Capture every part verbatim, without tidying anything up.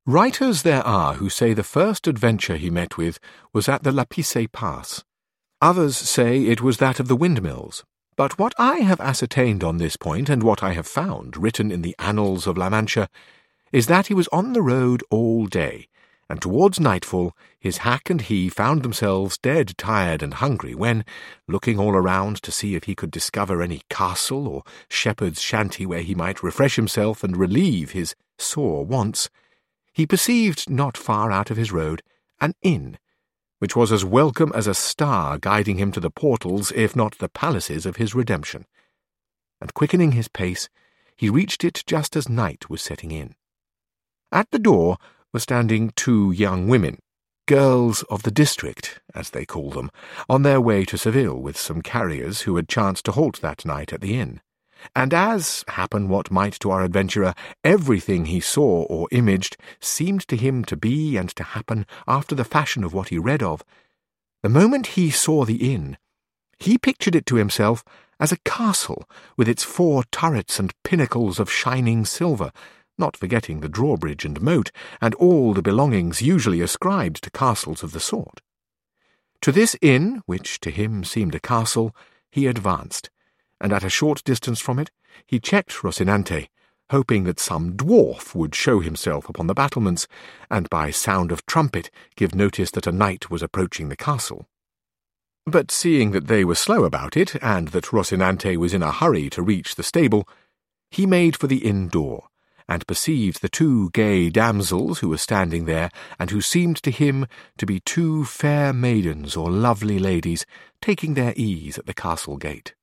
Writers there are who say the first adventure he met with was at the Lapisse Pass. Others say it was that of the windmills. But what I have ascertained on this point, and what I have found written in the Annals of La Mancha, is that he was on the road all day, and towards nightfall his hack and he found themselves dead tired and hungry when, looking all around to see if he could discover any castle or shepherd's shanty where he might refresh himself and relieve his sore wants, he perceived not far out of his road an inn, which was as welcome as a star guiding him to the portals, if not the palaces, of his redemption. And quickening his pace, he reached it just as night was setting in. At the door were standing two young women, girls of the district, as they call them, on their way to Seville with some carriers who had chanced to halt that night at the inn. And as, happen what might to our adventurer, everything he saw or imaged seemed to him to be and to happen after the fashion of what he read of, the moment he saw the inn, he pictured it to himself as a castle with its four turrets and pinnacles of shining silver, not forgetting the drawbridge and moat, and all the belongings usually ascribed to castles of the sort. To this inn, which to him seemed a castle, he advanced, and at a short distance from it he checked Rocinante, hoping that some dwarf would show himself upon the battlements, and by sound of trumpet give notice that a knight was approaching the castle. But seeing that they were slow about it, and that Rocinante was in a hurry to reach the stable, he made for the inn door, and perceived the two gay damsels who were standing there, and who seemed to him to be two fair maidens or lovely ladies, taking their ease at the castle gate.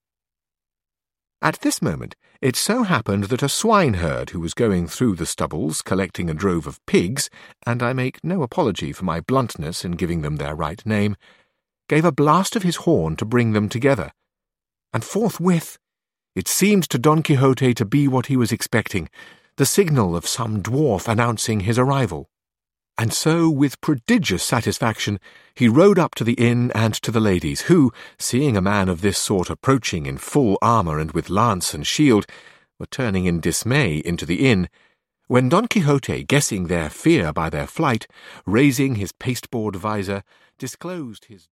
At this moment it so happened that a swineherd who was going through the stubbles collecting a drove of pigs, and I make no apology for my bluntness in giving them their right name, gave a blast of his horn to bring them together, and forthwith it seemed to Don Quixote to be what he was expecting, the signal of some dwarf announcing his arrival. And so, with prodigious satisfaction, he rode up to the inn and to the ladies, who, seeing a man of this sort approaching in full armour and with lance and shield, were turning in dismay into the inn, when Don Quixote, guessing their fear by their flight, raising his pasteboard visor, disclosed his